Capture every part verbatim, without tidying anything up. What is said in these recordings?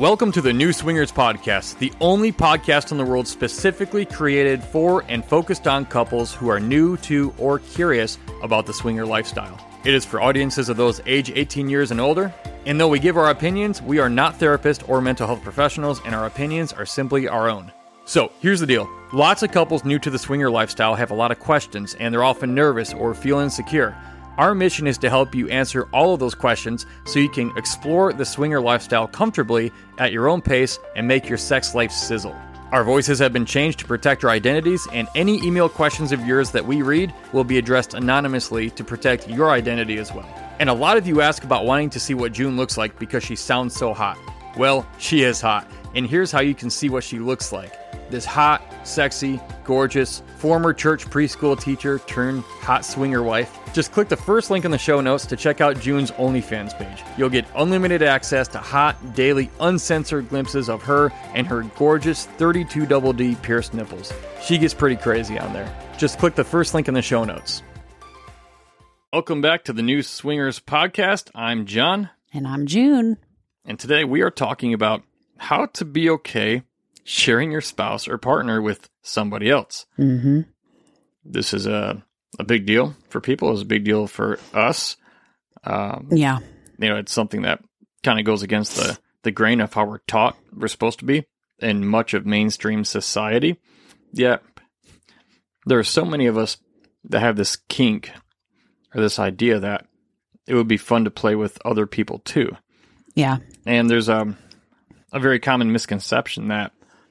Welcome to the New Swingers Podcast, the only podcast in the world specifically created for and focused on couples who are new to or curious about the swinger lifestyle. It is for audiences of those age eighteen years and older, and though we give our opinions, we are not therapists or mental health professionals, and our opinions are simply our own. So, here's the deal. Lots of couples new to the swinger lifestyle have a lot of questions, and they're often nervous or feel insecure. Our mission is to help you answer all of those questions so you can explore the swinger lifestyle comfortably at your own pace and make your sex life sizzle. Our voices have been changed to protect our identities, and any email questions of yours that we read will be addressed anonymously to protect your identity as well. And a lot of you ask about wanting to see what June looks like because she sounds so hot. Well, she is hot, and here's how you can see what she looks like. This hot, sexy, gorgeous, former church preschool teacher turned hot swinger wife. Just click the first link in the show notes to check out June's OnlyFans page. You'll get unlimited access to hot, daily, uncensored glimpses of her and her gorgeous thirty-two double D pierced nipples. She gets pretty crazy on there. Just click the first link in the show notes. Welcome back to the New Swingers Podcast. I'm John. And I'm June. And today we are talking about how to be okay sharing your spouse or partner with somebody else. Mm-hmm. This is a, a big deal for people. It's a big deal for us. Um, yeah. You know, it's something that kind of goes against the, the grain of how we're taught we're supposed to be in much of mainstream society. Yet, there are so many of us that have this kink or this idea that it would be fun to play with other people too. Yeah. And there's um, a very common misconception that,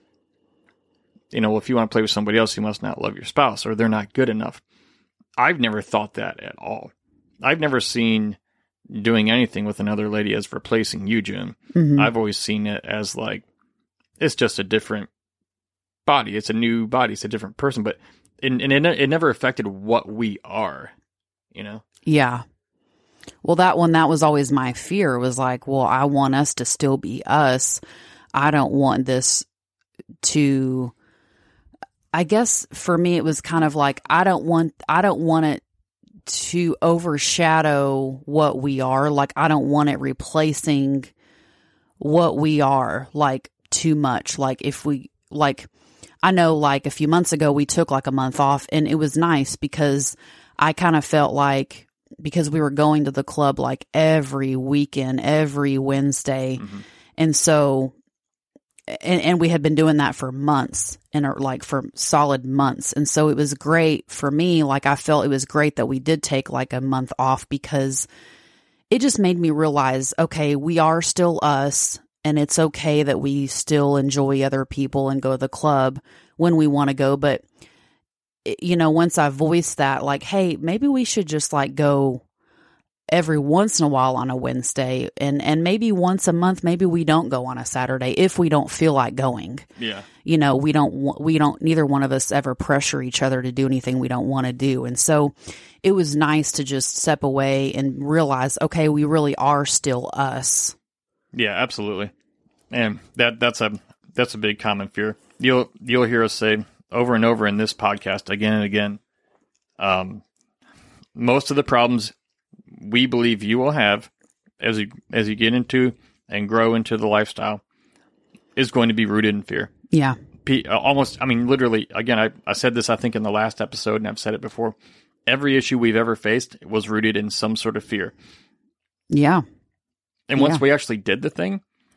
you know, if you want to play with somebody else, you must not love your spouse or they're not good enough. I've never thought that at all. I've never seen doing anything with another lady as replacing you, June. Mm-hmm. I've always seen it as like, it's just a different body. It's a new body. It's a different person. But it, and it, it never affected what we are, you know? Yeah. Well, that one, that was always my fear, was like, well, I want us to still be us. I don't want this to, I guess for me, it was kind of like, I don't want, I don't want it to overshadow what we are. Like, I don't want it replacing what we are, like, too much. Like, if we, like, I know, like, a few months ago, we took, like, a month off, and it was nice because I kind of felt like, because we were going to the club, like, every weekend, every Wednesday. Mm-hmm. And so, and, and we had been doing that for months, and like for solid months. And so it was great for me. Like, I felt it was great that we did take like a month off, because it just made me realize, okay, we are still us, and it's okay that we still enjoy other people and go to the club when we want to go. But, you know, once I voiced that, like, hey, maybe we should just like go every once in a while on a Wednesday, and, and maybe once a month, maybe we don't go on a Saturday if we don't feel like going. Yeah. You know, we don't, we don't, neither one of us ever pressure each other to do anything we don't want to do. And so it was nice to just step away and realize, okay, we really are still us. Yeah, absolutely. And that, that's a, that's a big common fear. You'll, you'll hear us say over and over in this podcast again and again, um, most of the problems we believe you will have as you as you get into and grow into the lifestyle is going to be rooted in fear. Yeah. P- almost, I mean, literally, again, I, I said this, I think, in the last episode, and I've said it before. Every issue we've ever faced was rooted in some sort of fear. Yeah. And once yeah. we actually did the thing,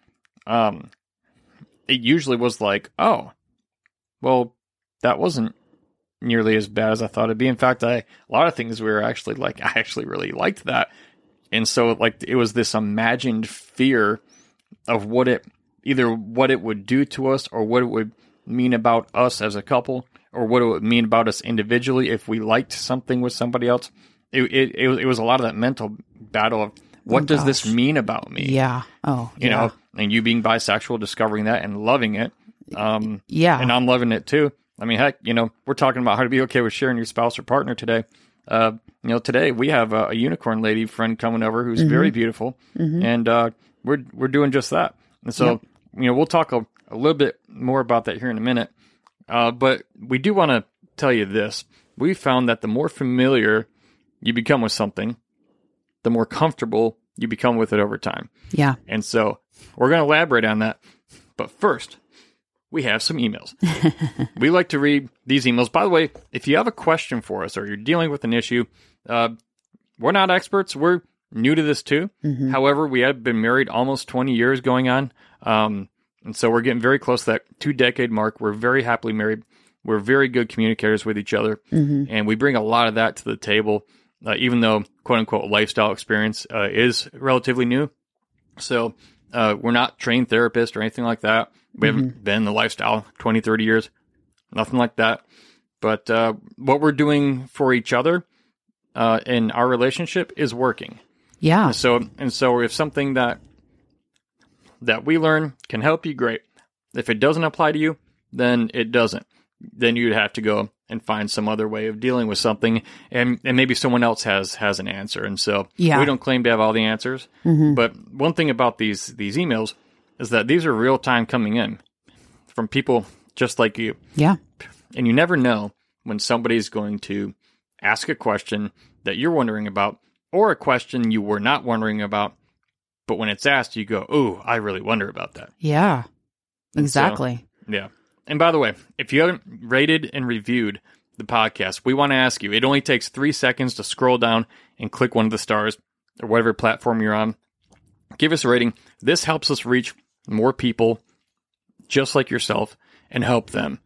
um, it usually was like, oh, well, that wasn't nearly as bad as I thought it'd be. In fact, I a lot of things we were actually like, I actually really liked that. And so like it was this imagined fear of what it, either what it would do to us or what it would mean about us as a couple or what it would mean about us individually if we liked something with somebody else. It it, it, was, it was a lot of that mental battle of what oh, does gosh. this mean about me? Yeah. Oh, you yeah. know, and you being bisexual, discovering that and loving it. Um, yeah. And I'm loving it too. I mean, heck, you know, we're talking about how to be okay with sharing your spouse or partner today. Uh, you know, today we have a, a unicorn lady friend coming over who's mm-hmm. very beautiful, mm-hmm. and uh, we're we're doing just that. And so, yep. you know, we'll talk a, a little bit more about that here in a minute. Uh, but we do want to tell you this: we found that the more familiar you become with something, the more comfortable you become with it over time. Yeah. And so we're going to elaborate on that. But first, we have some emails. We like to read these emails. By the way, if you have a question for us or you're dealing with an issue, uh, we're not experts. We're new to this too. Mm-hmm. However, we have been married almost twenty years going on. Um, and so we're getting very close to that two decade mark. We're very happily married. We're very good communicators with each other. Mm-hmm. And we bring a lot of that to the table, uh, even though quote unquote lifestyle experience uh, is relatively new. So uh, we're not trained therapists or anything like that. We haven't mm-hmm. been in the lifestyle twenty, thirty years, nothing like that. But uh, what we're doing for each other uh, in our relationship is working. Yeah. And so, and so if something that that we learn can help you, great. If it doesn't apply to you, then it doesn't. Then you'd have to go and find some other way of dealing with something, and, and maybe someone else has has an answer. And so yeah. we don't claim to have all the answers. Mm-hmm. But one thing about these these emails is that these are real time coming in from people just like you. Yeah. And you never know when somebody's going to ask a question that you're wondering about or a question you were not wondering about. But when it's asked, you go, "Ooh, I really wonder about that." Yeah, exactly. So, yeah. And by the way, if you haven't rated and reviewed the podcast, we want to ask you, it only takes three seconds to scroll down and click one of the stars or whatever platform you're on. Give us a rating. This helps us reach more people just like yourself and help them.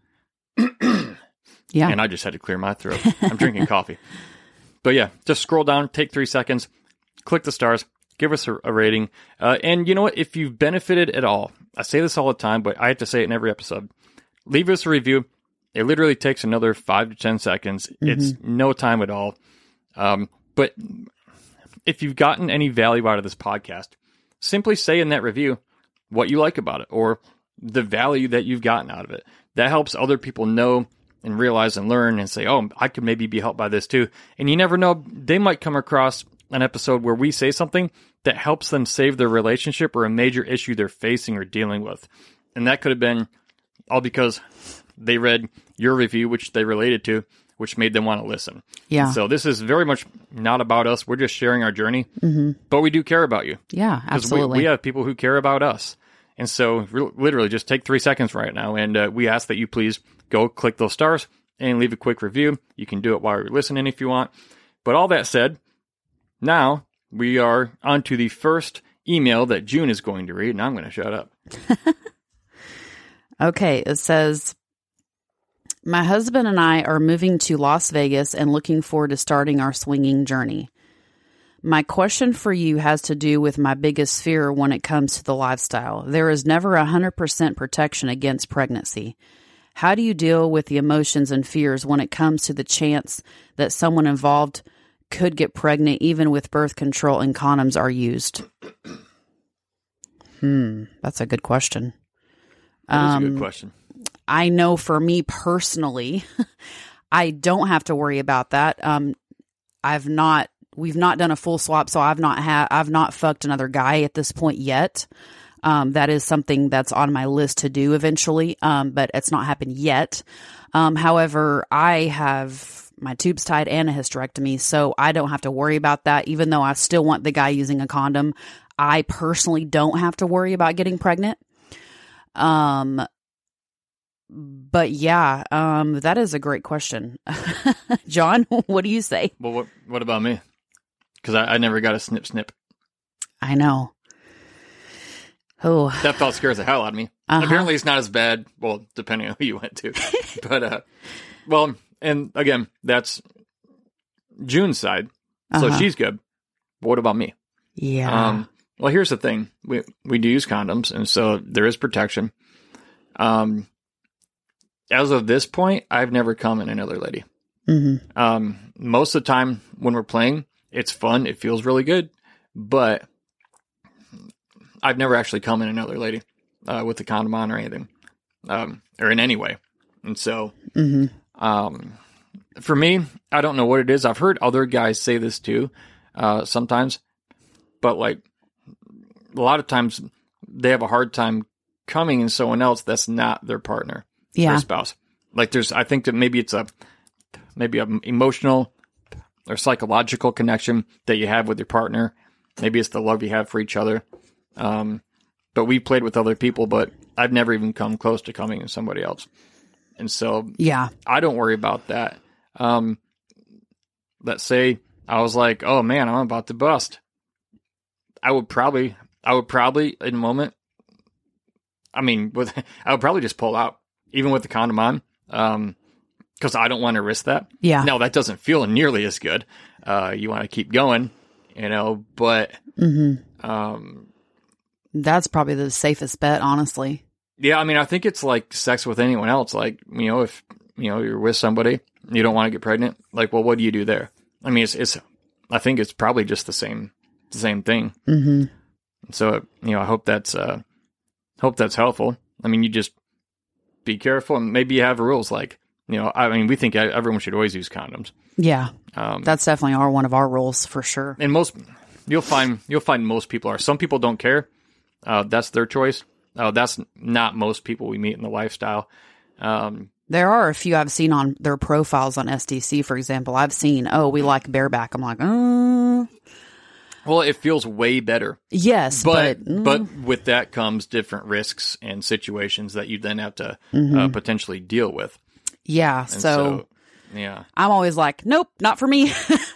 Yeah. And I just had to clear my throat. I'm drinking coffee. But yeah, just scroll down, take three seconds, click the stars, give us a, a rating. Uh, and you know what? If you've benefited at all, I say this all the time, but I have to say it in every episode. Leave us a review. It literally takes another five to ten seconds. Mm-hmm. It's no time at all. Um, but if you've gotten any value out of this podcast, simply say in that review what you like about it or the value that you've gotten out of it. That helps other people know and realize and learn and say, oh, I could maybe be helped by this too. And you never know, they might come across an episode where we say something that helps them save their relationship or a major issue they're facing or dealing with. And that could have been all because they read your review, which they related to, which made them want to listen. Yeah. So this is very much not about us. We're just sharing our journey, mm-hmm. but we do care about you. Yeah, absolutely. We, we have people who care about us. And so re- literally just take three seconds right now. And uh, we ask that you please go click those stars and leave a quick review. You can do it while you're listening if you want. But all that said, now we are on to the first email that June is going to read, and I'm going to shut up. Okay, it says, my husband and I are moving to Las Vegas and looking forward to starting our swinging journey. My question for you has to do with my biggest fear when it comes to the lifestyle. There is never one hundred percent protection against pregnancy. How do you deal with the emotions and fears when it comes to the chance that someone involved could get pregnant even with birth control and condoms are used? Hmm, that's a good question. That is a good question. I know for me personally, I don't have to worry about that. Um, I've not, we've not done a full swap, so I've not had, I've not fucked another guy at this point yet. Um, that is something that's on my list to do eventually, um, but it's not happened yet. Um, however, I have my tubes tied and a hysterectomy, so I don't have to worry about that. Even though I still want the guy using a condom, I personally don't have to worry about getting pregnant. Um, but yeah, um, that is a great question. John, what do you say? Well, what, what about me? Cause I, I never got a snip snip. I know. Oh, that thought scares the hell out of me. Uh-huh. Apparently it's not as bad. Well, depending on who you went to, but, uh, well, and again, that's June's side. So uh-huh. she's good. But what about me? Yeah. Um, well, here's the thing. We, we do use condoms, and so there is protection. Um, as of this point, I've never come in another lady. Mm-hmm. Um, most of the time when we're playing, it's fun. It feels really good, but I've never actually come in another lady, uh, with the condom on or anything, um, or in any way. And so, mm-hmm. um, for me, I don't know what it is. I've heard other guys say this too, uh, sometimes, but like a lot of times they have a hard time coming in someone else that's not their partner, yeah. their spouse. Like there's, I think that maybe it's a, maybe an emotional or psychological connection that you have with your partner Maybe it's the love you have for each other. Um, but we played with other people, but I've never even come close to coming in somebody else. And so yeah, I don't worry about that. Um, let's say I was like, oh man, I'm about to bust. I would probably, I would probably in a moment, I mean, with, I would probably just pull out, even with the condom on, um, because I don't want to risk that. Yeah. Now, that doesn't feel nearly as good. Uh, you want to keep going, you know, but mm-hmm. um, that's probably the safest bet, honestly. Yeah, I mean, I think it's like sex with anyone else. Like, you know, if, you know, you're with somebody, you don't want to get pregnant, like, well, what do you do there? I mean, it's, it's I think it's probably just the same, the same thing. Mm-hmm. So, you know, I hope that's, uh, hope that's helpful. I mean, you just be careful, and maybe you have rules like, you know, I mean, we think everyone should always use condoms. Yeah. Um, that's definitely our, one of our rules for sure. And most, you'll find, you'll find most people are, some people don't care. Uh, that's their choice. Uh, that's not most people we meet in the lifestyle. Um, There are a few I've seen on their profiles on S D C, for example. I've seen, oh, we like bareback. I'm like, oh. Well, it feels way better. Yes, but but, mm. but with that comes different risks and situations that you then have to mm-hmm. uh, potentially deal with. Yeah, so, so yeah, I'm always like, nope, not for me.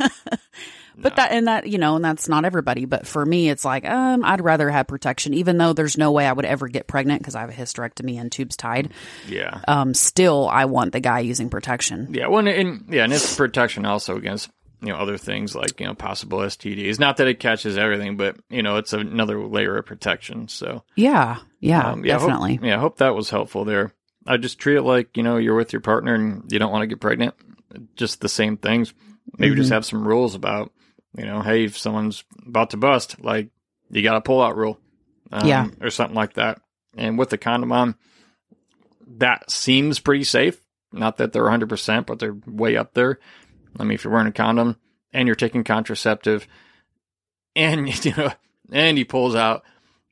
But no. that, and that, you know, and that's not everybody. But for me, it's like, um, I'd rather have protection, even though there's no way I would ever get pregnant because I have a hysterectomy and tubes tied. Yeah. Um, still, I want the guy using protection. Yeah. Well, and, and yeah, and it's protection also against, you know, other things like, you know, possible S T Ds. Not that it catches everything, but, you know, it's another layer of protection. So yeah, yeah, um, yeah definitely. I hope, yeah. I hope that was helpful there. I just treat it like, you know, you're with your partner and you don't want to get pregnant. Just the same things. Maybe mm-hmm. just have some rules about, you know, hey, if someone's about to bust, like, you got a pull-out rule. Um, yeah. Or something like that. And with the condom on, that seems pretty safe. Not that they're one hundred percent, but they're way up there. I mean, if you're wearing a condom and you're taking contraceptive and, you know, and he pulls out,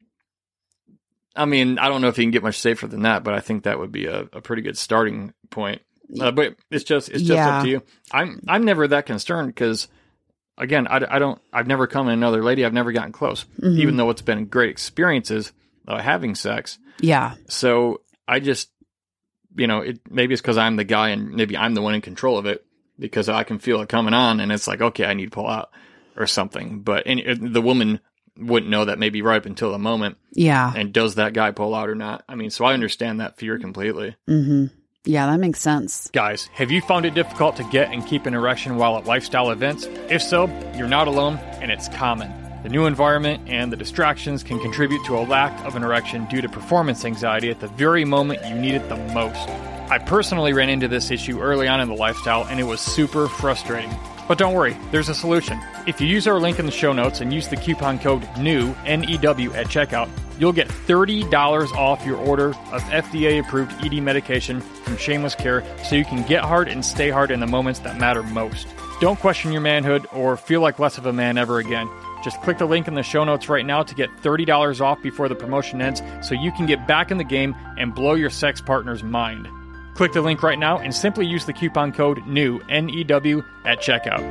I mean, I don't know if you can get much safer than that, but I think that would be a, a pretty good starting point. Uh, but it's just, it's just yeah. up to you. I'm, I'm never that concerned because, again, I, I don't, I've never come in another lady. I've never gotten close, mm-hmm. even though it's been great experiences uh, having sex. Yeah. So I just, you know, it maybe it's because I'm the guy and maybe I'm the one in control of it because I can feel it coming on and it's like, okay, I need to pull out or something. But and it, the woman wouldn't know that maybe right up until the moment. Yeah. And does that guy pull out or not? I mean, so I understand that fear completely. Mm-hmm. Yeah, that makes sense. Guys, have you found it difficult to get and keep an erection while at lifestyle events? If so, you're not alone, and it's common. The new environment and the distractions can contribute to a lack of an erection due to performance anxiety at the very moment you need it the most. I personally ran into this issue early on in the lifestyle, and it was super frustrating. But don't worry, there's a solution. If you use our link in the show notes and use the coupon code NEW, N E W, at checkout, you'll get thirty dollars off your order of F D A-approved E D medication from Shameless Care so you can get hard and stay hard in the moments that matter most. Don't question your manhood or feel like less of a man ever again. Just click the link in the show notes right now to get thirty dollars off before the promotion ends so you can get back in the game and blow your sex partner's mind. Click the link right now and simply use the coupon code NEW, N E W, at checkout.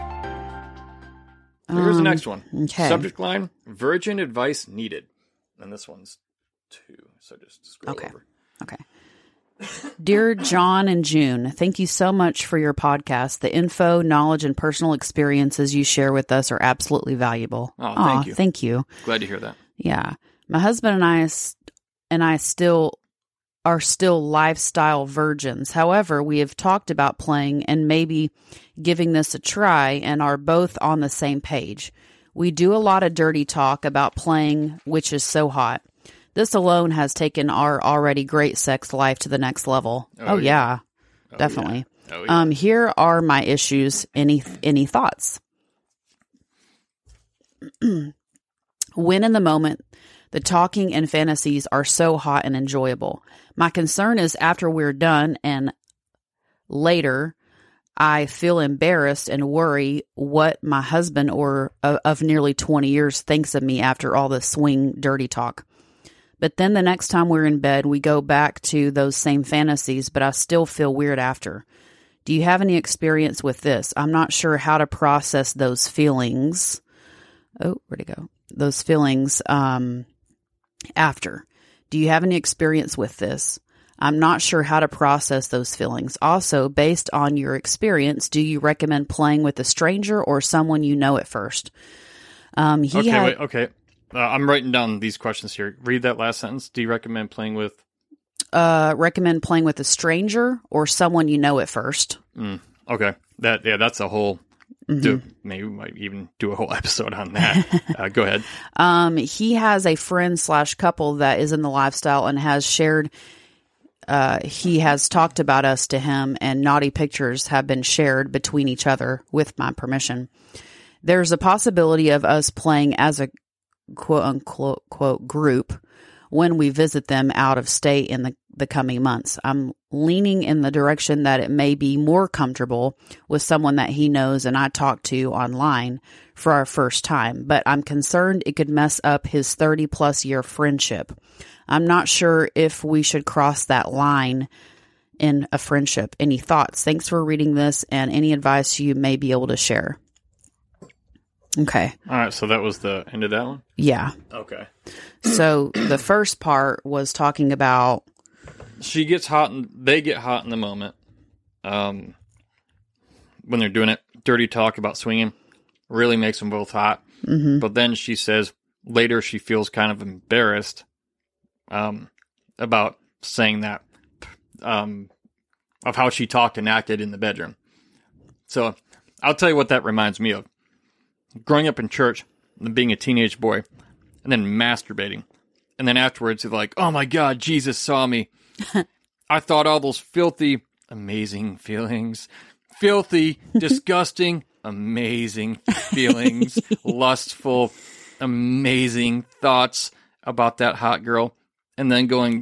So here's the next one. Okay. Subject line, virgin advice needed. And this one's two, so just scroll okay. over. Okay. Dear John and June, thank you so much for your podcast. The info, knowledge, and personal experiences you share with us are absolutely valuable. Oh, thank Aw, you. Thank you. Glad to hear that. Yeah. My husband and I and I still are still lifestyle virgins. However, we have talked about playing and maybe giving this a try and are both on the same page. We do a lot of dirty talk about playing, which is so hot. This alone has taken our already great sex life to the next level. Oh, oh yeah. yeah. Oh, Definitely. Yeah. Oh, yeah. Um, here are my issues. Any, any thoughts? When in the moment, the talking and fantasies are so hot and enjoyable. My concern is after we're done and later, I feel embarrassed and worry what my husband or uh, of nearly twenty years thinks of me after all the swing dirty talk. But then the next time we're in bed, we go back to those same fantasies, but I still feel weird after. Do you have any experience with this? I'm not sure how to process those feelings. oh, where'd it go? Those feelings um, after. Do you have any experience with this? I'm not sure how to process those feelings. Also, based on your experience, do you recommend playing with a stranger or someone you know at first? Um, he okay, had, wait, okay. Uh, I'm writing down these questions here. Read that last sentence. Do you recommend playing with? Uh, recommend playing with a stranger or someone you know at first. Mm, okay. That yeah, that's a whole. Mm-hmm. Do, maybe we might even do a whole episode on that. uh, go ahead. Um, he has a friend slash couple that is in the lifestyle and has shared. Uh, he has talked about us to him, and naughty pictures have been shared between each other with my permission. There's a possibility of us playing as a quote unquote quote group when we visit them out of state in the, the coming months. I'm leaning in the direction that it may be more comfortable with someone that he knows and I talk to online for our first time, but I'm concerned it could mess up his thirty plus year friendship. I'm not sure if we should cross that line in a friendship. Any thoughts? Thanks for reading this and any advice you may be able to share. Okay. All right. So that was the end of that one? Yeah. Okay. So the first part was talking about. She gets hot and they get hot in the moment. Um, when they're doing it, dirty talk about swinging really makes them both hot. Mm-hmm. But then she says later she feels kind of embarrassed um, about saying that, um, of how she talked and acted in the bedroom. So I'll tell you what that reminds me of. Growing up in church and being a teenage boy and then masturbating. And then afterwards, you're like, oh my God, Jesus saw me. I thought all those filthy, amazing feelings, filthy, disgusting, amazing feelings, lustful, amazing thoughts about that hot girl. And then going,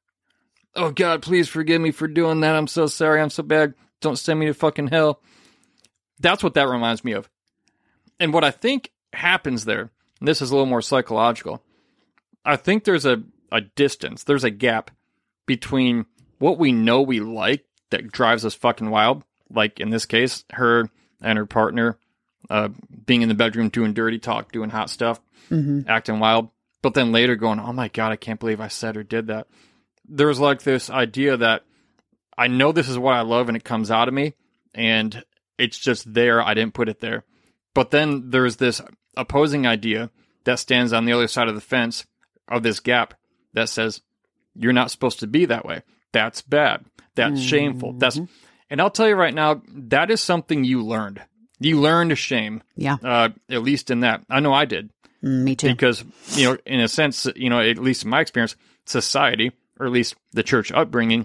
oh God, please forgive me for doing that. I'm so sorry. I'm so bad. Don't send me to fucking hell. That's what that reminds me of. And what I think happens there, and this is a little more psychological, I think there's a, a distance, there's a gap between what we know we like that drives us fucking wild, like in this case, her and her partner uh, being in the bedroom doing dirty talk, doing hot stuff, mm-hmm. acting wild, but then later going, oh my God, I can't believe I said or did that. There's like this idea that I know this is what I love and it comes out of me, and it's just there, I didn't put it there. But then there's this opposing idea that stands on the other side of the fence of this gap that says, you're not supposed to be that way. That's bad. That's mm-hmm. shameful. That's, and I'll tell you right now, that is something you learned. You learned shame. Yeah. Uh, at least in that. I know I did. Mm, me too. Because, you know, in a sense, you know, at least in my experience, society, or at least the church upbringing,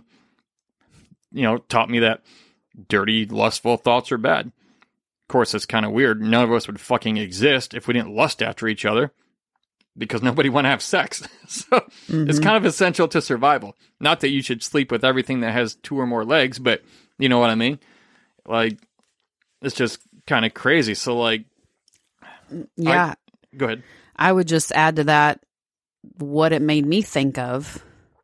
you know, taught me that dirty, lustful thoughts are bad. Of course, it's kind of weird. None of us would fucking exist if we didn't lust after each other because nobody want to have sex. So mm-hmm. It's kind of essential to survival. Not that you should sleep with everything that has two or more legs, but you know what I mean? Like, it's just kind of crazy. So, like, yeah. I, go ahead. I would just add to that what it made me think of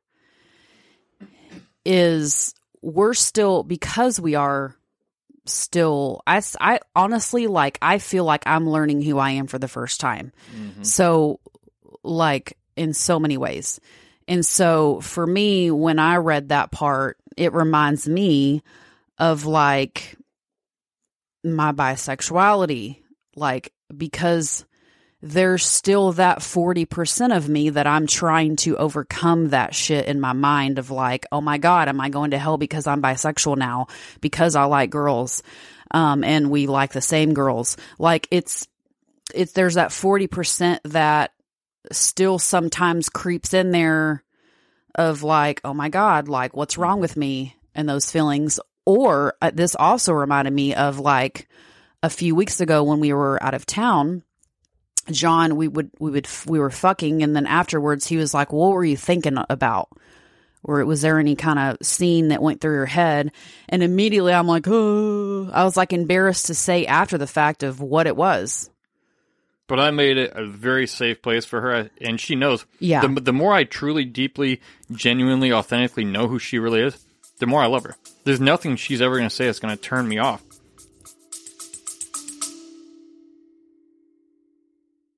is we're still, because we are still, I, I honestly, like, I feel like I'm learning who I am for the first time. Mm-hmm. So, like, in so many ways. And so, for me, when I read that part, it reminds me of, like, my bisexuality. Like, because there's still that forty percent of me that I'm trying to overcome that shit in my mind of like, oh my God, am I going to hell because I'm bisexual now? Because I like girls. Um, and we like the same girls. Like it's, it's, there's that forty percent that still sometimes creeps in there of like, oh my God, like what's wrong with me? And those feelings. Or uh, this also reminded me of like a few weeks ago when we were out of town, John, we would, we would, we were fucking. And then afterwards he was like, what were you thinking about? Or was there any kind of scene that went through your head? And immediately I'm like, oh, I was like embarrassed to say after the fact of what it was. But I made it a very safe place for her. And she knows. Yeah. The, the more I truly, deeply, genuinely, authentically know who she really is, the more I love her. There's nothing she's ever going to say that's going to turn me off.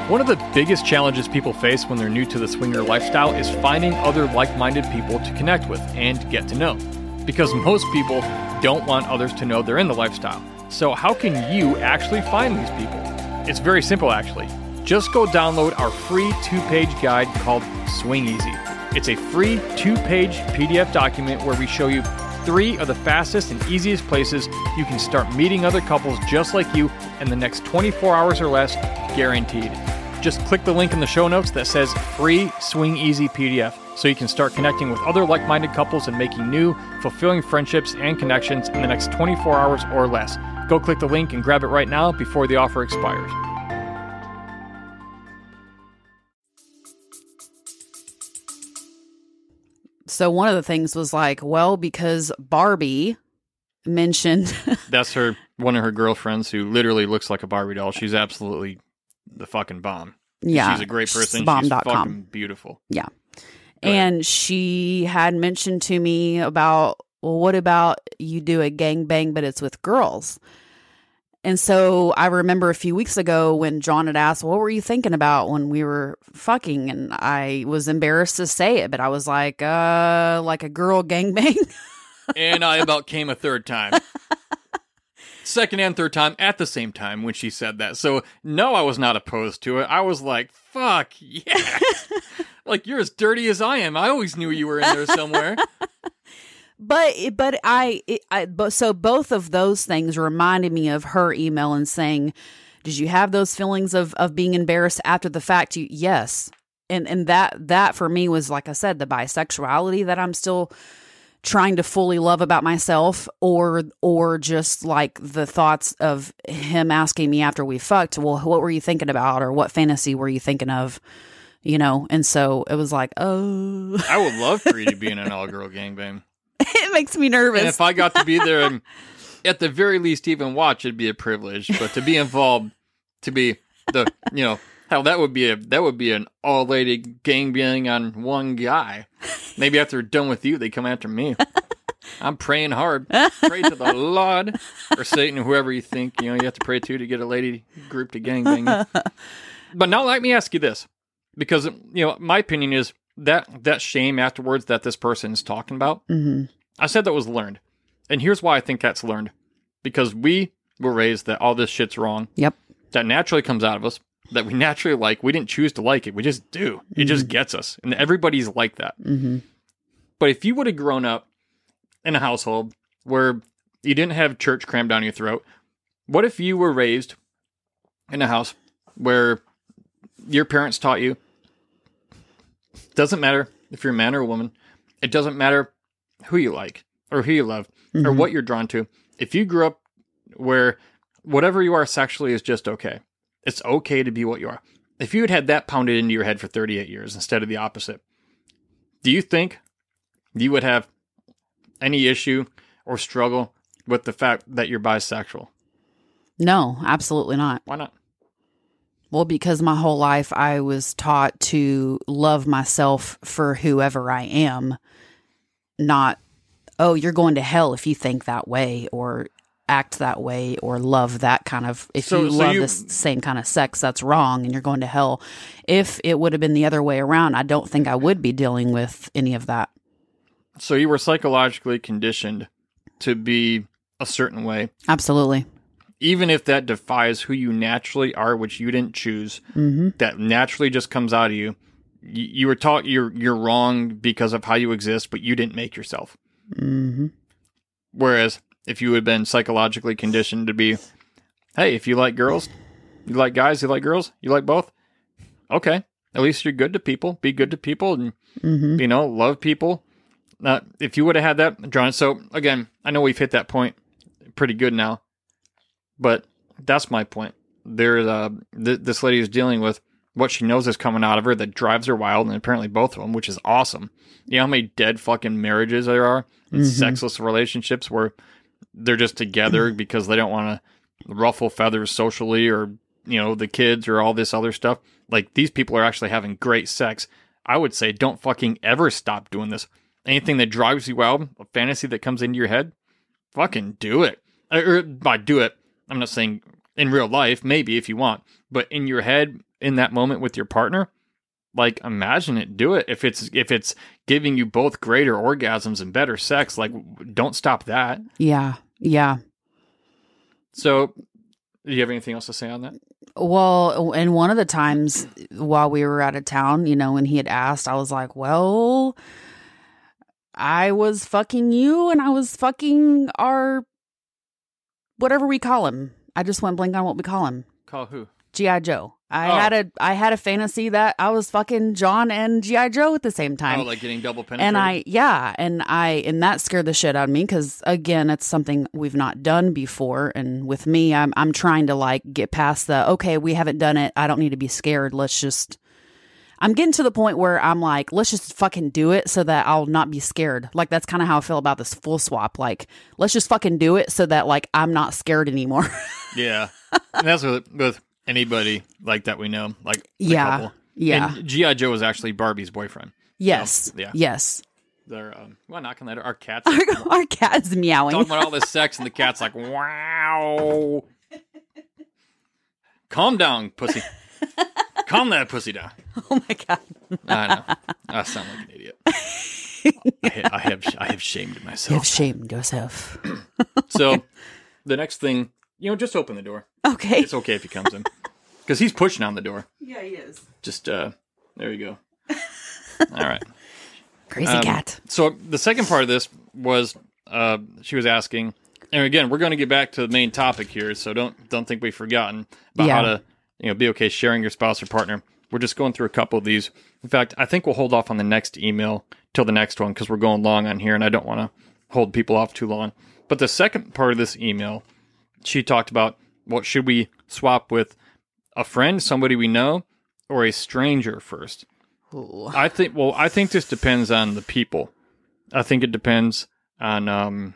One of the biggest challenges people face when they're new to the swinger lifestyle is finding other like-minded people to connect with and get to know. Because most people don't want others to know they're in the lifestyle. So how can you actually find these people? It's very simple, actually. Just go download our free two-page guide called Swing Easy. It's a free two-page P D F document where we show you three of the fastest and easiest places you can start meeting other couples just like you in the next twenty-four hours or less, guaranteed. Just click the link in the show notes that says Free Swing Easy P D F so you can start connecting with other like-minded couples and making new, fulfilling friendships and connections in the next twenty-four hours or less. Go click the link and grab it right now before the offer expires. So one of the things was like, well, because Barbie mentioned... That's her, one of her girlfriends who literally looks like a Barbie doll. She's absolutely the fucking bomb. Yeah. She's a great person. Bomb. She's Dot com. fucking beautiful. Yeah. And she had mentioned to me about, well, what about you do a gangbang, but it's with girls? And so I remember a few weeks ago when John had asked, what were you thinking about when we were fucking? And I was embarrassed to say it, but I was like, uh, like a girl gangbang. And I about came a third time. Second and third time at the same time when she said that. So no, I was not opposed to it. I was like, fuck, yes. Like, you're as dirty as I am. I always knew you were in there somewhere. But but I, it, I but so both of those things reminded me of her email and saying, did you have those feelings of, of being embarrassed after the fact? You yes. And and that that for me was, like I said, the bisexuality that I'm still trying to fully love about myself, or or just like the thoughts of him asking me after we fucked, well, what were you thinking about, or what fantasy were you thinking of? You know, and so it was like, oh. I would love for you to be in an all-girl gangbang. It makes me nervous. And if I got to be there and at the very least even watch, it'd be a privilege. But to be involved, to be the, you know, hell, that would be a that would be an all-lady gangbang on one guy. Maybe after they're done with you, they come after me. I'm praying hard. Pray to the Lord or Satan or whoever you think, you know, you have to pray to to get a lady group to gangbang. But now let me ask you this. Because, you know, my opinion is that that shame afterwards that this person is talking about, mm-hmm. I said that was learned. And here's why I think that's learned. Because we were raised that all this shit's wrong. Yep. That naturally comes out of us. That we naturally like. We didn't choose to like it. We just do. It mm-hmm. just gets us. And everybody's like that. Mm-hmm. But if you would have grown up in a household where you didn't have church crammed down your throat, what if you were raised in a house where your parents taught you, doesn't matter if you're a man or a woman, it doesn't matter who you like or who you love mm-hmm. or what you're drawn to. If you grew up where whatever you are sexually is just okay, it's okay to be what you are. If you had had that pounded into your head for thirty-eight years instead of the opposite, do you think you would have any issue or struggle with the fact that you're bisexual? No, absolutely not. Why not? Well, because my whole life I was taught to love myself for whoever I am, not, oh, you're going to hell if you think that way or act that way or love that kind of, if so, you so love you, this same kind of sex, that's wrong and you're going to hell. If it would have been the other way around, I don't think I would be dealing with any of that. So you were psychologically conditioned to be a certain way. Absolutely. Even if that defies who you naturally are, which you didn't choose, mm-hmm. that naturally just comes out of you. You, you were taught you're you're wrong because of how you exist, but you didn't make yourself. Mm-hmm. Whereas if you had been psychologically conditioned to be, hey, if you like girls, you like guys, you like girls, you like both, okay, at least you're good to people. Be good to people and, mm-hmm. you know, love people. Uh, if you would have had that, John, so again, I know we've hit that point pretty good now. But that's my point. There's uh, th- this lady is dealing with what she knows is coming out of her that drives her wild, and apparently both of them, which is awesome. You know how many dead fucking marriages there are? And mm-hmm. sexless relationships where they're just together because they don't want to ruffle feathers socially or, you know, the kids or all this other stuff. Like, these people are actually having great sex. I would say don't fucking ever stop doing this. Anything that drives you wild, a fantasy that comes into your head, fucking do it. Or, by do it, I'm not saying in real life, maybe if you want, but in your head, in that moment with your partner, like imagine it, do it. If it's if it's giving you both greater orgasms and better sex, like don't stop that. Yeah. Yeah. So, do you have anything else to say on that? Well, and one of the times while we were out of town, you know, when he had asked, I was like, well, I was fucking you and I was fucking our, whatever we call him. I just went blank on what we call him. Call who? G I. Joe. I Oh. had a I had a fantasy that I was fucking John and G I. Joe at the same time. Oh, like getting double penetrated? And I, yeah, and I, and that scared the shit out of me because, again, it's something we've not done before. And with me, I'm, I'm trying to like get past the, okay, we haven't done it. I don't need to be scared. Let's just, I'm getting to the point where I'm like, let's just fucking do it so that I'll not be scared. Like, that's kind of how I feel about this full swap. Like, let's just fucking do it so that like I'm not scared anymore. Yeah. And that's with, with anybody like that we know, like the Yeah. couple. Yeah. And G I. Joe was actually Barbie's boyfriend. Yes. So, yeah. Yes. They're, um, well, not gonna let our cats. Our, our cat is meowing. Talking about all this sex, and the cat's like, wow. Calm down, pussy. Calm that pussy down. Oh my God. I know. I sound like an idiot. I, I have I have shamed You have myself. shamed yourself. So the next thing, you know, just open the door. Okay. It's okay if he comes in. Because he's pushing on the door. Yeah, he is. Just, uh, there you go. All right. Crazy Um, cat. So the second part of this was, uh, she was asking, and again, we're going to get back to the main topic here, so don't don't think we've forgotten about Yeah. how to, you know, be okay sharing your spouse or partner. We're just going through a couple of these. In fact, I think we'll hold off on the next email till the next one because we're going long on here, and I don't want to hold people off too long. But the second part of this email, she talked about, what should we swap with, a friend, somebody we know, or a stranger first? Ooh. I think, well, I think this depends on the people. I think it depends on, um,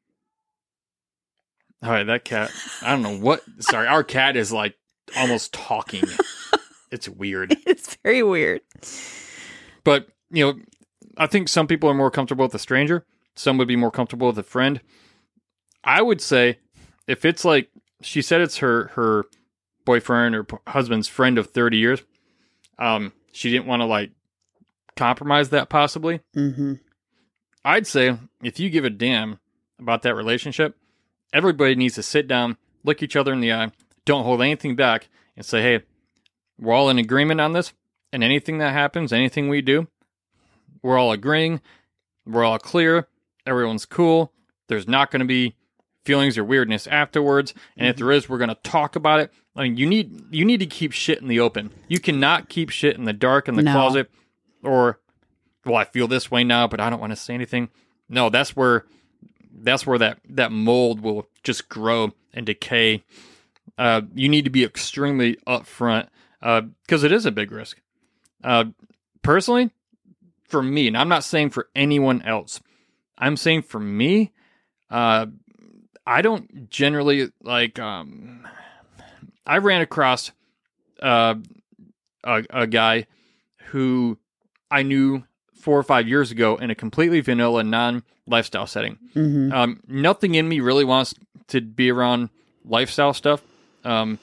all right, that cat, I don't know what, sorry, our cat is like almost talking. It's weird. It's very weird. But, you know, I think some people are more comfortable with a stranger. Some would be more comfortable with a friend. I would say if it's like, she said it's her, her boyfriend or husband's friend of thirty years. Um, she didn't want to like compromise that possibly. Mm-hmm. I'd say if you give a damn about that relationship, everybody needs to sit down, look each other in the eye, don't hold anything back, and say, hey, we're all in agreement on this, and anything that happens, anything we do, we're all agreeing, we're all clear, everyone's cool, there's not going to be feelings or weirdness afterwards, and if there is, we're going to talk about it. I mean, you need you need to keep shit in the open. You cannot keep shit in the dark in the No. closet, or, well, I feel this way now, but I don't want to say anything. No, that's where that's where that, that mold will just grow and decay. Uh, you need to be extremely upfront, because uh, it is a big risk. Uh, personally, for me, and I'm not saying for anyone else, I'm saying for me, uh, I don't generally like. Um, I ran across uh, a, a guy who I knew four or five years ago in a completely vanilla, non-lifestyle setting. Mm-hmm. Um, nothing in me really wants to be around lifestyle stuff um,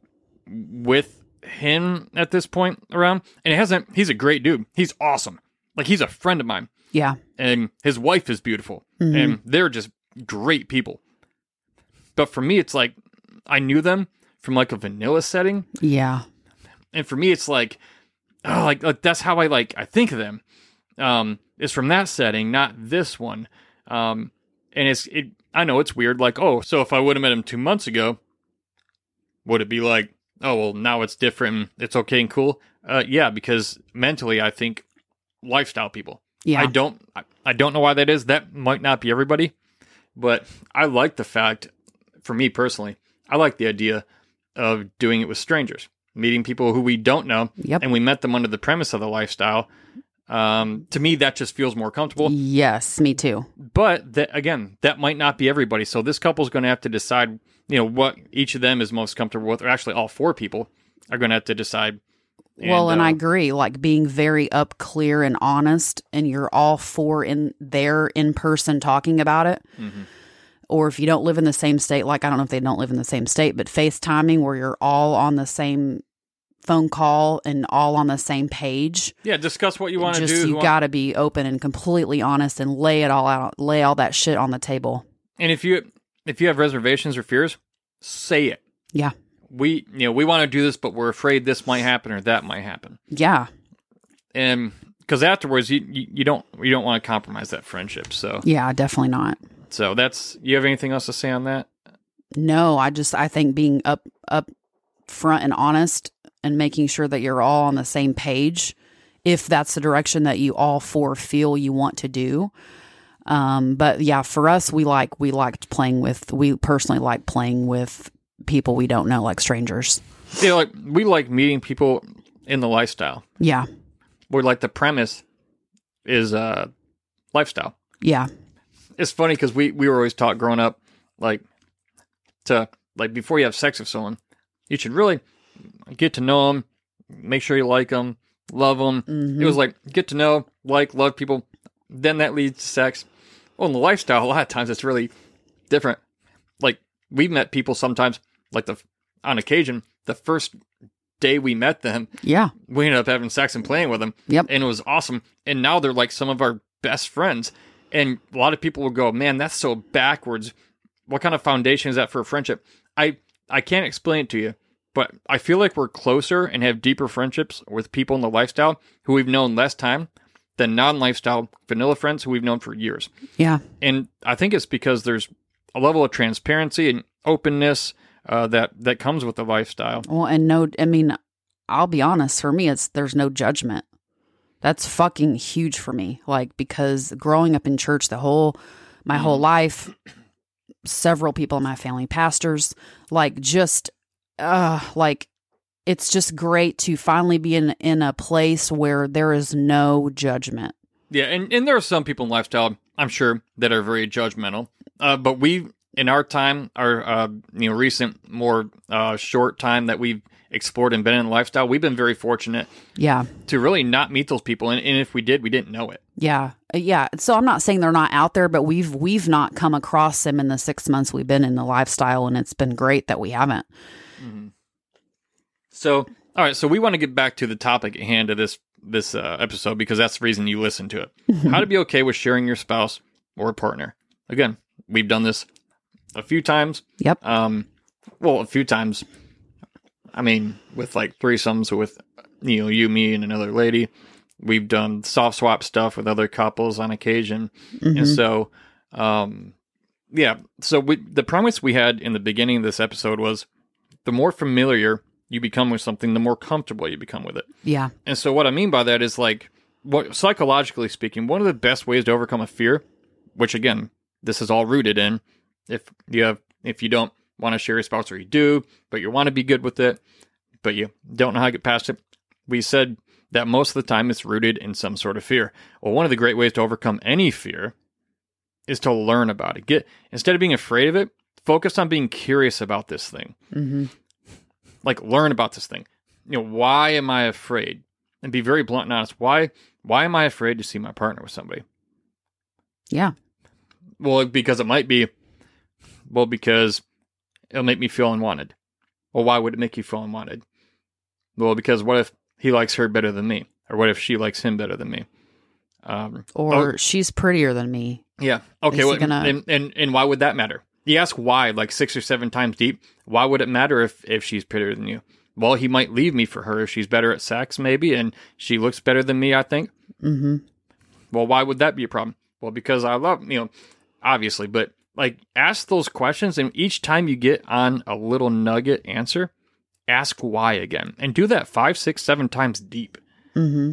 with him at this point around. And it hasn't. He's a great dude. He's awesome. Like, he's a friend of mine. Yeah. And his wife is beautiful. Mm-hmm. And they're just great people. But for me, it's like, I knew them from like a vanilla setting. Yeah. And for me, it's like, oh, like, like that's how I like, I think of them. Um, it's from that setting, not this one. Um, and it's, it, I know it's weird. Like, oh, so if I would have met him two months ago, would it be like, oh, well, now it's different. It's okay and cool. Uh, yeah, because mentally, I think lifestyle people. Yeah. I don't, I, I don't know why that is. That might not be everybody, but I like the fact, for me personally, I like the idea of doing it with strangers, meeting people who we don't know, Yep. and we met them under the premise of the lifestyle. Um, to me, that just feels more comfortable. Yes, me too. But that, again, that might not be everybody. So this couple's going to have to decide, you know, what each of them is most comfortable with. Or actually, all four people are going to have to decide. Well, and uh, I agree, like being very up, clear, and honest, and you're all four in there in person talking about it. Mm-hmm. Or if you don't live in the same state, like I don't know if they don't live in the same state, but FaceTiming where you're all on the same phone call and all on the same page. Yeah, discuss what you want to do. Just, you got to be open and completely honest and lay it all out, lay all that shit on the table. And if you if you have reservations or fears, say it. Yeah. We, you know, we want to do this, but we're afraid this might happen or that might happen. Yeah. And because afterwards, you, you you don't you don't want to compromise that friendship. So yeah, definitely not. So that's. You have anything else to say on that? No, I just I think being up up front and honest and making sure that you're all on the same page, if that's the direction that you all four feel you want to do. Um, but yeah, for us, we like we liked playing with. We personally like playing with people we don't know, like strangers. Yeah, like we like meeting people in the lifestyle. Yeah. Where like the premise is uh lifestyle. Yeah. It's funny because we, we were always taught growing up, like, to, like, before you have sex with someone, you should really get to know them, make sure you like them, love them. Mm-hmm. It was like, get to know, like, love people, then that leads to sex. Well, in the lifestyle, a lot of times it's really different. Like, we've met people sometimes, like, the on occasion, the first day we met them, yeah, we ended up having sex and playing with them. Yep. And it was awesome. And now they're, like, some of our best friends. And a lot of people will go, man, that's so backwards. What kind of foundation is that for a friendship? I, I can't explain it to you, but I feel like we're closer and have deeper friendships with people in the lifestyle who we've known less time than non-lifestyle vanilla friends who we've known for years. Yeah. And I think it's because there's a level of transparency and openness uh, that, that comes with the lifestyle. Well, and no, I mean, I'll be honest, for me, it's there's no judgment. That's fucking huge for me. Like, because growing up in church the whole, my whole life, several people in my family, pastors, like just, uh, like, it's just great to finally be in, in a place where there is no judgment. Yeah. And, and there are some people in lifestyle, I'm sure, that are very judgmental. Uh, but we, in our time, our, uh, you know, recent, more, uh, short time that we've explored and been in lifestyle, we've been very fortunate yeah to really not meet those people, and, and if we did, we didn't know it. Yeah yeah so I'm not saying they're not out there, but we've we've not come across them in the six months we've been in the lifestyle, and it's been great that we haven't. Mm-hmm. So all right, so we want to get back to the topic at hand of this this uh, episode, because that's the reason you listen to it. How to be okay with sharing your spouse or a partner. Again, we've done this a few times. Yep. Um well a few times I mean, with like threesomes with, you know, you, me, and another lady. We've done soft swap stuff with other couples on occasion. Mm-hmm. And so, um, yeah. So we, the premise we had in the beginning of this episode was the more familiar you become with something, the more comfortable you become with it. Yeah. And so what I mean by that is, like, what psychologically speaking, one of the best ways to overcome a fear, which again, this is all rooted in, if you have, if you don't want to share your spouse, or you do, but you want to be good with it, but you don't know how to get past it. We said that most of the time it's rooted in some sort of fear. Well, one of the great ways to overcome any fear is to learn about it. Get, instead of being afraid of it, focus on being curious about this thing. Mm-hmm. Like, learn about this thing. You know, why am I afraid? And be very blunt and honest. Why, why am I afraid to see my partner with somebody? Yeah. Well, because it might be, well, because it'll make me feel unwanted. Well, why would it make you feel unwanted? Well, because what if he likes her better than me? Or what if she likes him better than me? Um, or oh, she's prettier than me. Yeah. Okay. Well, gonna... and, and, and why would that matter? You ask why, like six or seven times deep. Why would it matter if, if she's prettier than you? Well, he might leave me for her if she's better at sex, maybe, and she looks better than me, I think. Mm-hmm. Well, why would that be a problem? Well, because I love, you know, obviously, but like, ask those questions, and each time you get on a little nugget answer, ask why again, and do that five, six, seven times deep. Mm-hmm.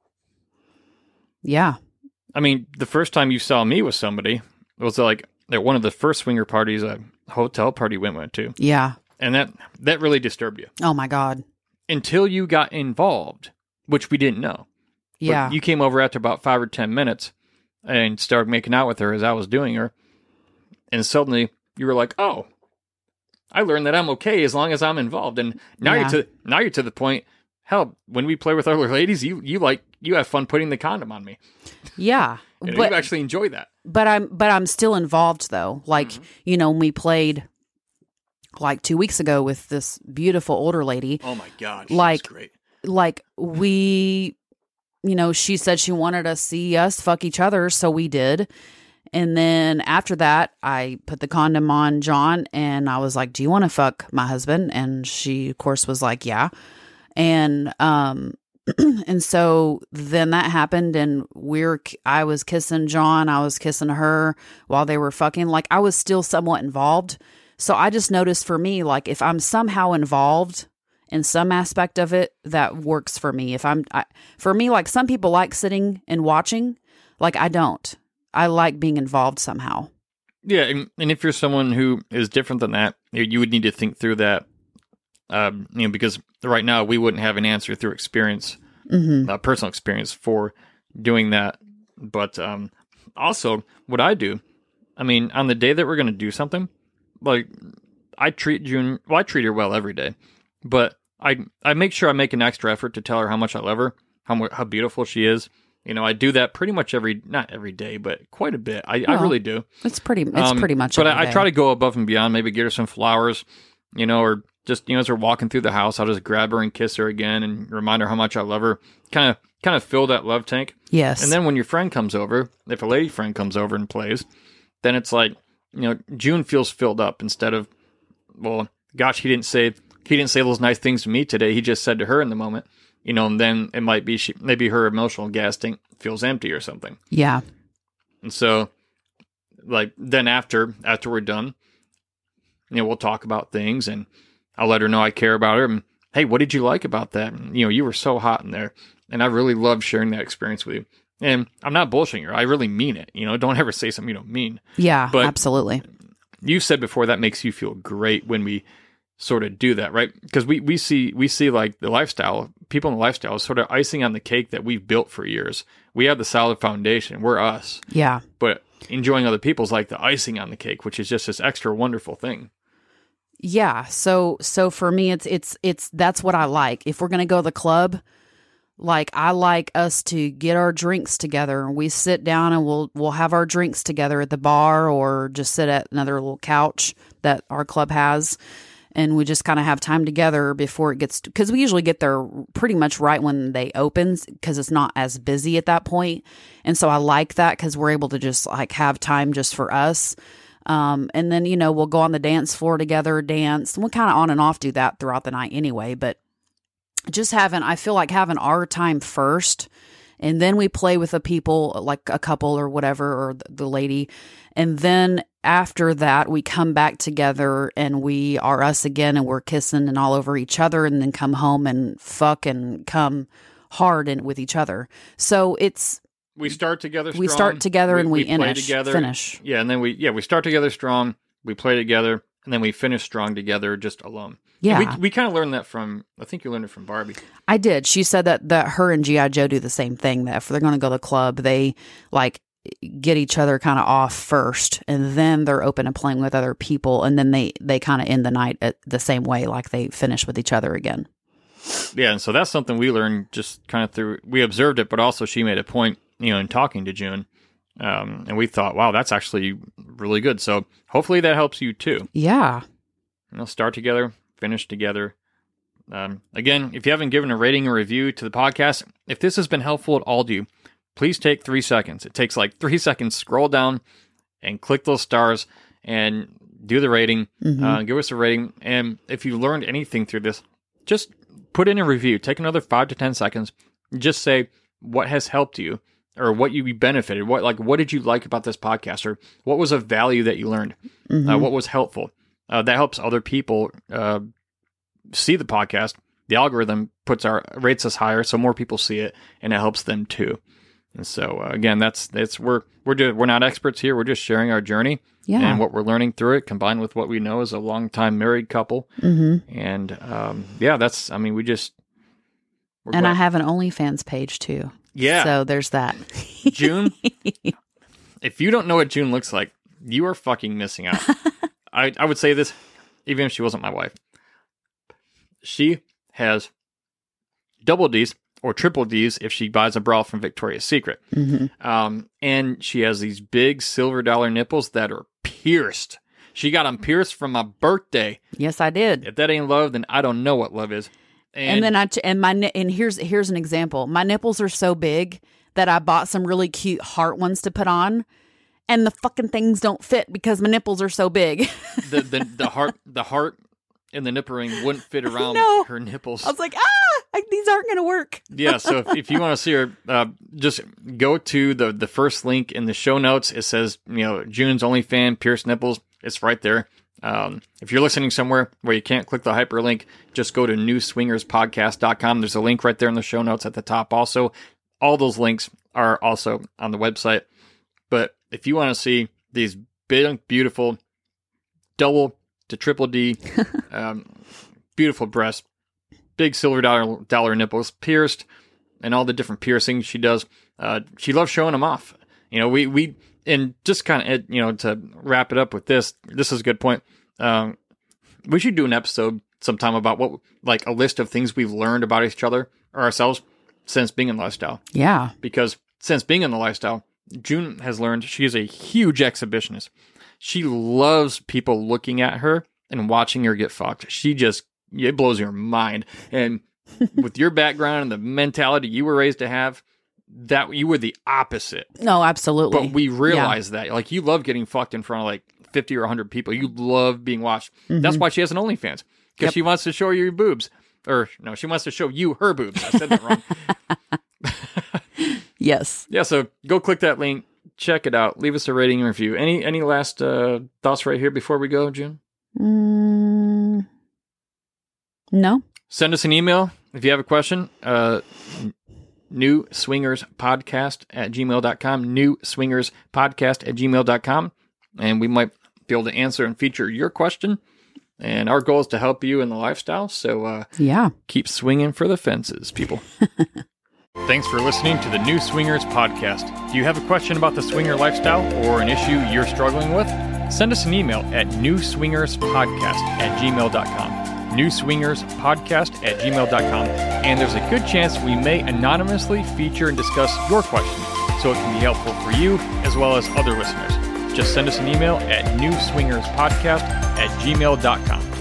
Yeah. I mean, the first time you saw me with somebody was like at one of the first swinger parties, a hotel party we went to. Yeah. And that, that really disturbed you. Oh my God. Until you got involved, which we didn't know. Yeah. But you came over after about five or ten minutes and started making out with her as I was doing her. And suddenly you were like, oh, I learned that I'm okay as long as I'm involved. And now yeah. you're to now you're to the point, hell, when we play with other ladies, you you like you have fun putting the condom on me. Yeah. You know, but, you actually enjoy that. But I'm but I'm still involved though. Like, mm-hmm. you know, when we played like two weeks ago with this beautiful older lady. Oh my God. Like, great. like we, you know, she said she wanted to see us fuck each other. So we did. And then after that, I put the condom on John and I was like, do you want to fuck my husband? And she, of course, was like, yeah. And, um, and so then that happened and we're, I was kissing John. I was kissing her while they were fucking. Like I was still somewhat involved. So I just noticed for me, like if I'm somehow involved in some aspect of it, that works for me. If I'm, I, for me, like some people like sitting and watching, like I don't. I like being involved somehow. Yeah, and, and if you're someone who is different than that, you would need to think through that. Um, you know, because right now we wouldn't have an answer through experience, mm-hmm. uh, personal experience for doing that. But um, also, what I do, I mean, on the day that we're going to do something, like I treat June. Well, I treat her well every day, but I I make sure I make an extra effort to tell her how much I love her, how how beautiful she is. You know, I do that pretty much every, not every day, but quite a bit. I, well, I really do. It's pretty, it's um, pretty much. But I, I try to go above and beyond. Maybe get her some flowers, you know, or just, you know, as we're walking through the house, I'll just grab her and kiss her again and remind her how much I love her. Kind of, kind of fill that love tank. Yes. And then when your friend comes over, if a lady friend comes over and plays, then it's like, you know, June feels filled up instead of, well, gosh, he didn't say, he didn't say those nice things to me today. He just said to her in the moment. You know, and then it might be she, maybe her emotional gas tank feels empty or something. Yeah. And so, like, then after after we're done, you know, we'll talk about things, and I'll let her know I care about her. And hey, what did you like about that? And, you know, you were so hot in there, and I really love sharing that experience with you. And I'm not bullshitting her; I really mean it. You know, don't ever say something you don't mean. Yeah, but absolutely. You said before that makes you feel great when we sort of do that, right? Because we, we see we see like the lifestyle, people in the lifestyle is sort of icing on the cake that we've built for years. We have the solid foundation. We're us. Yeah. But enjoying other people's like the icing on the cake, which is just this extra wonderful thing. Yeah. So so for me, it's it's it's that's what I like. If we're gonna go to the club, like I like us to get our drinks together and we sit down and we'll we'll have our drinks together at the bar or just sit at another little couch that our club has. And we just kind of have time together before it gets, because we usually get there pretty much right when they open, because it's not as busy at that point. And so I like that because we're able to just like have time just for us. Um, and then, you know, we'll go on the dance floor together, dance, and we'll kind of on and off do that throughout the night anyway. But just having, I feel like having our time first, and then we play with the people, like a couple or whatever, or the, the lady. And then after that, we come back together and we are us again and we're kissing and all over each other, and then come home and fuck and come hard in with each other. So it's, we start together strong. We start together we, and we, we play finish, together. finish. Yeah. And then we, yeah, we start together strong. We play together, and then we finish strong together just alone. Yeah. And we we kind of learned that from, I think you learned it from Barbie. I did. She said that, that her and G I. Joe do the same thing, that if they're going to go to the club, they like get each other kind of off first, and then they're open to playing with other people, and then they, they kind of end the night at the same way, like they finish with each other again. Yeah, and so that's something we learned just kind of through, we observed it, but also she made a point, you know, in talking to June, um, and we thought, wow, that's actually really good. So hopefully that helps you too. Yeah. You know, start together, finish together. Um, again, if you haven't given a rating or review to the podcast, if this has been helpful at all to you, please take three seconds. It takes like three seconds. Scroll down and click those stars and do the rating. Mm-hmm. Uh, give us a rating. And if you learned anything through this, just put in a review. Take another five to ten seconds. Just say what has helped you, or what you benefited. What like what did you like about this podcast, or what was of value that you learned? Mm-hmm. Uh, what was helpful? Uh, that helps other people uh, see the podcast. The algorithm puts our rates us higher, so more people see it, and it helps them too. And so uh, again, that's that's we're we're just, we're not experts here. We're just sharing our journey, yeah, and what we're learning through it, combined with what we know as a longtime married couple. Mm-hmm. And um, yeah, that's I mean, we just and glad. I have an OnlyFans page too. Yeah, so there's that. June, if you don't know what June looks like, you are fucking missing out. I I would say this, even if she wasn't my wife. She has double D's or triple D's if she buys a bra from Victoria's Secret. Mm-hmm. Um, and she has these big silver dollar nipples that are pierced. She got them pierced for my birthday. Yes, I did. If that ain't love, then I don't know what love is. And, and then I, and my, and here's, here's an example. My nipples are so big that I bought some really cute heart ones to put on. And the fucking things don't fit because my nipples are so big. the, the the heart the heart in the nipple ring wouldn't fit around no. her nipples. I was like, ah, I, these aren't going to work. Yeah, so if, if you want to see her, uh, just go to the, the first link in the show notes. It says, you know, June's OnlyFans, pierced nipples. It's right there. Um, if you're listening somewhere where you can't click the hyperlink, just go to new swingers podcast dot com. There's a link right there in the show notes at the top. Also, all those links are also on the website. But if you want to see these big, beautiful, double to triple D, um, beautiful breasts, big silver dollar, dollar nipples, pierced, and all the different piercings she does, uh, she loves showing them off. You know, we, we and just kind of, you know, to wrap it up with this, this is a good point. Um, we should do an episode sometime about what, like a list of things we've learned about each other or ourselves since being in lifestyle. Yeah. Because since being in the lifestyle, June has learned she is a huge exhibitionist. She loves people looking at her and watching her get fucked. She just, it blows your mind. And with your background and the mentality you were raised to have, that you were the opposite. No, absolutely. But we realize yeah. that. Like, you love getting fucked in front of like fifty or one hundred people. You love being watched. Mm-hmm. That's why she has an OnlyFans. Because yep. she wants to show you your boobs. Or, no, she wants to show you her boobs. I said that wrong. Yes. Yeah, so go click that link, check it out, leave us a rating and review. Any any last uh, thoughts right here before we go, June? Mm, no. Send us an email if you have a question. Uh, new swingers podcast at gmail dot com. new swingers podcast at gmail dot com. And we might be able to answer and feature your question. And our goal is to help you in the lifestyle. So uh, yeah, keep swinging for the fences, people. Thanks for listening to the New Swingers Podcast. Do you have a question about the swinger lifestyle or an issue you're struggling with? Send us an email at new swingers podcast at gmail dot com. new swingers podcast at gmail dot com. And there's a good chance we may anonymously feature and discuss your question, so it can be helpful for you as well as other listeners. Just send us an email at new swingers podcast at gmail dot com.